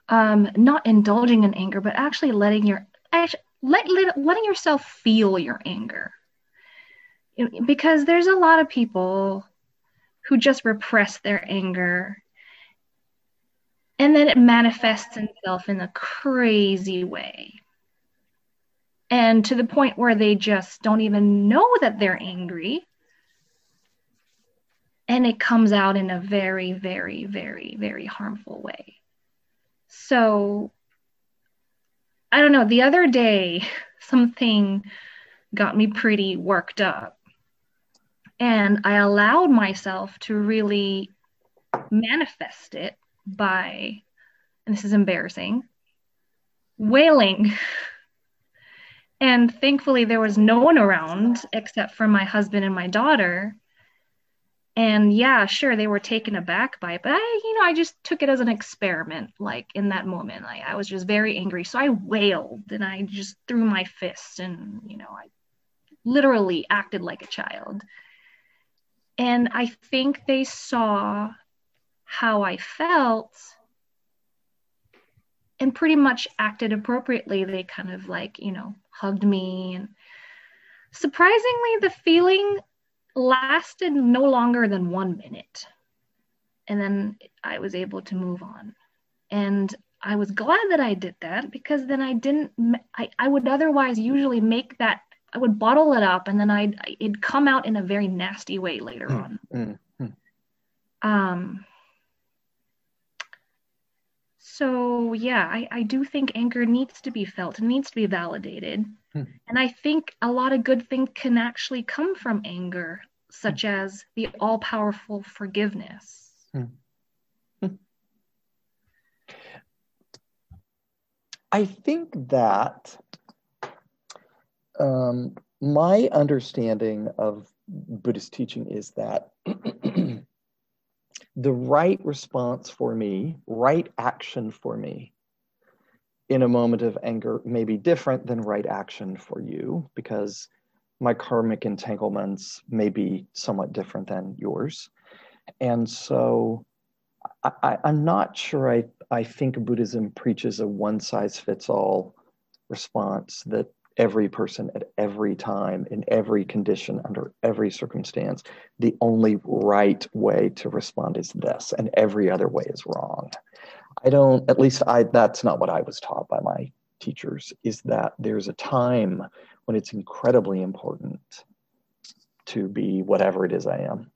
um, not indulging in anger, but actually letting your actually, let, let, letting yourself feel your anger. Because there's a lot of people who just repress their anger, and then it manifests itself in a crazy way. And to the point where they just don't even know that they're angry. And it comes out in a very, very, very, very harmful way. So, I don't know, the other day, something got me pretty worked up. And I allowed myself to really manifest it by, and this is embarrassing, wailing. And thankfully, there was no one around except for my husband and my daughter. And yeah, sure, they were taken aback by it, but I, you know, I just took it as an experiment. Like in that moment, I, I was just very angry. So I wailed and I just threw my fist and, you know, I literally acted like a child. And I think they saw how I felt and pretty much acted appropriately. They kind of like, you know, hugged me. And surprisingly, the feeling lasted no longer than one minute. And then I was able to move on. And I was glad that I did that, because then I didn't, I, I would otherwise usually make that, I would bottle it up and then I'd, it'd come out in a very nasty way later on. Mm-hmm. Um, so yeah, I, I do think anger needs to be felt. It needs to be validated. Hmm. And I think a lot of good things can actually come from anger, such Hmm. as the all-powerful forgiveness. Hmm. Hmm. I think that um, my understanding of Buddhist teaching is that the right response for me, right action for me in a moment of anger may be different than right action for you, because my karmic entanglements may be somewhat different than yours. And so I, I, I'm not sure I, I think Buddhism preaches a one-size-fits-all response that every person at every time, in every condition, under every circumstance, the only right way to respond is this, and every other way is wrong. I don't, at least I, that's not what I was taught by my teachers, is that there's a time when it's incredibly important to be whatever it is I am.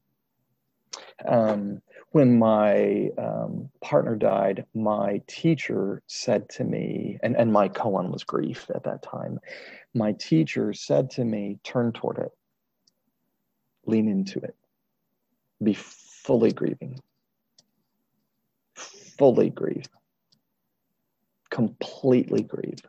Um, when my um, partner died, my teacher said to me, and, and my koan was grief at that time, my teacher said to me, turn toward it, lean into it, be fully grieving, fully grieve, completely grieve.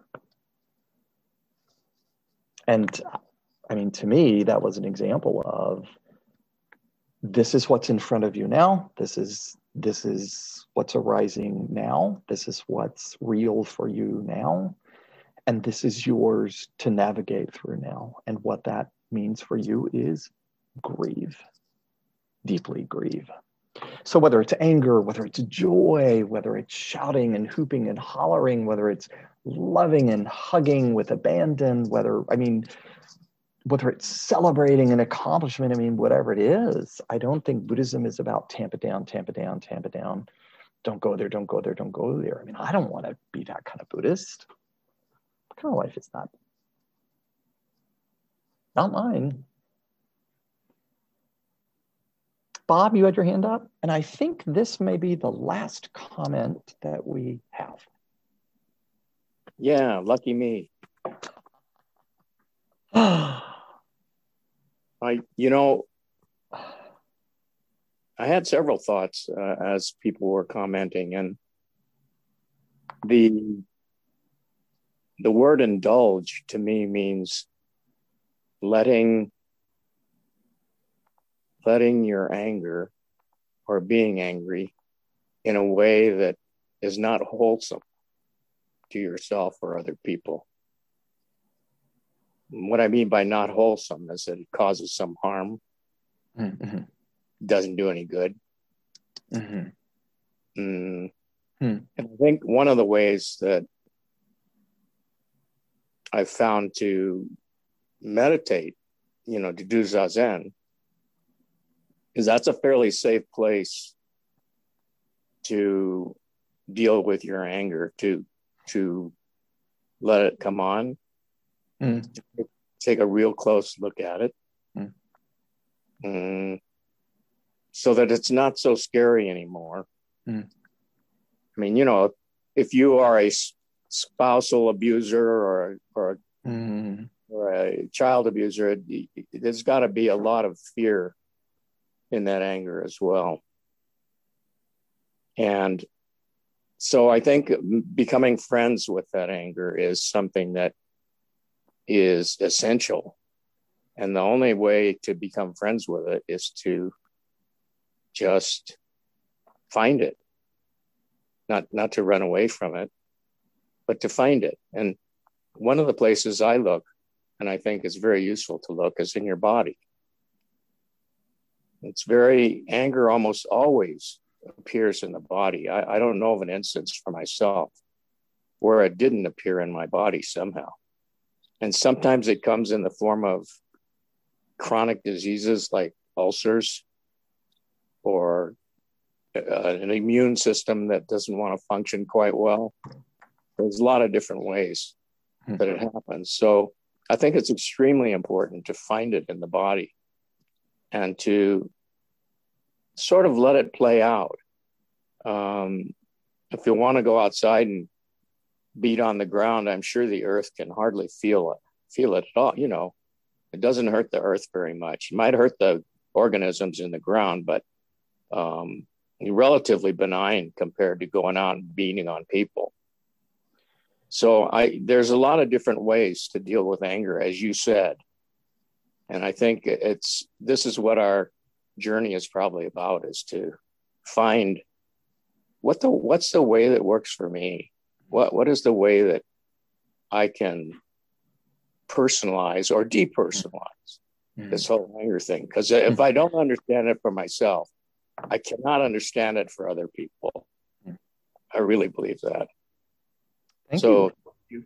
And I mean, to me, that was an example of, this is what's in front of you now. This is, this is what's arising now. This is what's real for you now. And this is yours to navigate through now. And what that means for you is grieve, deeply grieve. So whether it's anger, whether it's joy, whether it's shouting and hooping and hollering, whether it's loving and hugging with abandon, whether, I mean, whether it's celebrating an accomplishment, I mean, whatever it is, I don't think Buddhism is about tamp it down, tamp it down, tamp it down. Don't go there, don't go there, don't go there. I mean, I don't want to be that kind of Buddhist. What kind of life is that? Not mine. Bob, you had your hand up, and I think this may be the last comment that we have. Yeah, lucky me. I, you know, I had several thoughts uh, as people were commenting, and the the word indulge to me means letting letting your anger or being angry in a way that is not wholesome to yourself or other people. What I mean by not wholesome is that it causes some harm, mm-hmm. doesn't do any good. Mm-hmm. Mm. Hmm. And I think one of the ways that I've found to meditate, you know, to do Zazen, is that's a fairly safe place to deal with your anger, to to let it come on, Mm. take a real close look at it, Mm. mm, so that it's not so scary anymore. Mm. I mean, you know, if you are a spousal abuser or or, Mm. or a child abuser, it, there's got to be a lot of fear in that anger as well. And so I think becoming friends with that anger is something that is essential. And the only way to become friends with it is to just find it. Not, not to run away from it, but to find it. And one of the places I look, and I think is very useful to look, is in your body. It's very, anger almost always appears in the body. I, I don't know of an instance for myself where it didn't appear in my body somehow. And sometimes it comes in the form of chronic diseases like ulcers, or uh, an immune system that doesn't want to function quite well. There's a lot of different ways that it happens. So I think it's extremely important to find it in the body and to sort of let it play out. Um, if you want to go outside and beat on the ground, I'm sure the earth can hardly feel it, feel it at all. You know, it doesn't hurt the earth very much. It might hurt the organisms in the ground, but um, relatively benign compared to going out and beating on people. So I, there's a lot of different ways to deal with anger, as you said. And I think it's, this is what our journey is probably about, is to find what the, what's the way that works for me? What, what is the way that I can personalize or depersonalize mm-hmm. this whole anger thing? Because if I don't understand it for myself, I cannot understand it for other people. I really believe that. Thank so, you.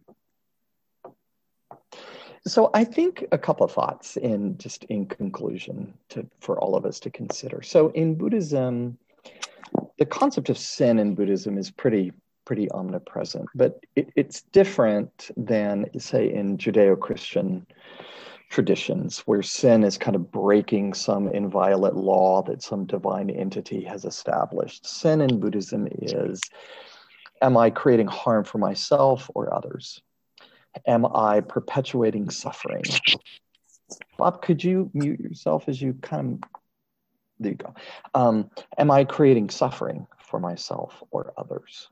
So I think a couple of thoughts in just in conclusion to, for all of us to consider. So in Buddhism, the concept of sin in Buddhism is pretty, pretty omnipresent, but it, it's different than, say, in Judeo-Christian traditions, where sin is kind of breaking some inviolate law that some divine entity has established. Sin in Buddhism is, am I creating harm for myself or others? Am I perpetuating suffering? Bob, could you mute yourself as you kind of, there you go. Um, am I creating suffering for myself or others?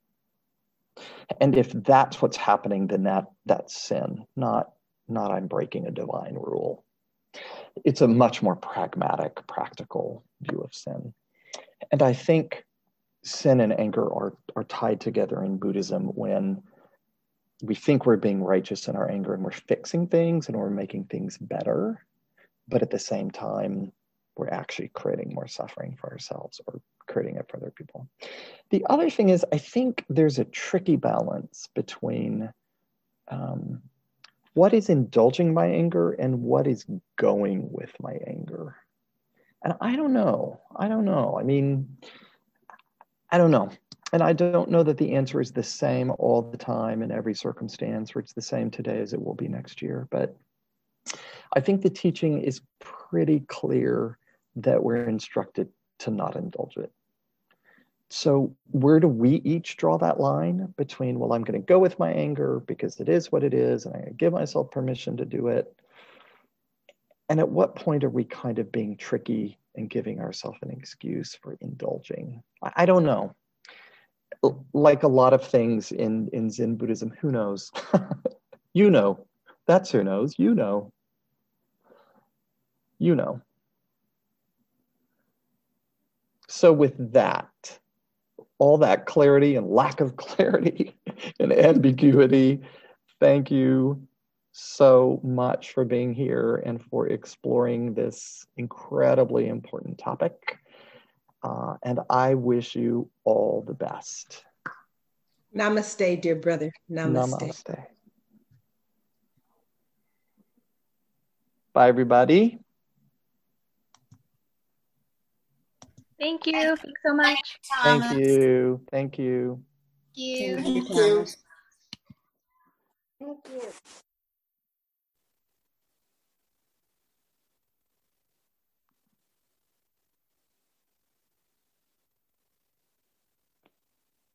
And if that's what's happening, then that that's sin, not, not I'm breaking a divine rule. It's a much more pragmatic, practical view of sin. And I think sin and anger are, are tied together in Buddhism when we think we're being righteous in our anger and we're fixing things and we're making things better, but at the same time, we're actually creating more suffering for ourselves or creating it for other people. The other thing is, I think there's a tricky balance between um, what is indulging my anger and what is going with my anger. And I don't know. I don't know. I mean, I don't know. And I don't know that the answer is the same all the time in every circumstance, or it's the same today as it will be next year. But I think the teaching is pretty clear that we're instructed to not indulge it. So where do we each draw that line between, well, I'm going to go with my anger because it is what it is, and I give myself permission to do it? And at what point are we kind of being tricky and giving ourselves an excuse for indulging? I, I don't know. Like a lot of things in, in Zen Buddhism, who knows? You know, that's who knows, you know. You know. So with that, all that clarity and lack of clarity and ambiguity, thank you so much for being here and for exploring this incredibly important topic. Uh, and I wish you all the best. Namaste, dear brother. Namaste. Namaste. Bye, everybody. Thank you. Thanks so much. Thank you. Thank you. Thank you. Thank you, Thomas. Thank you.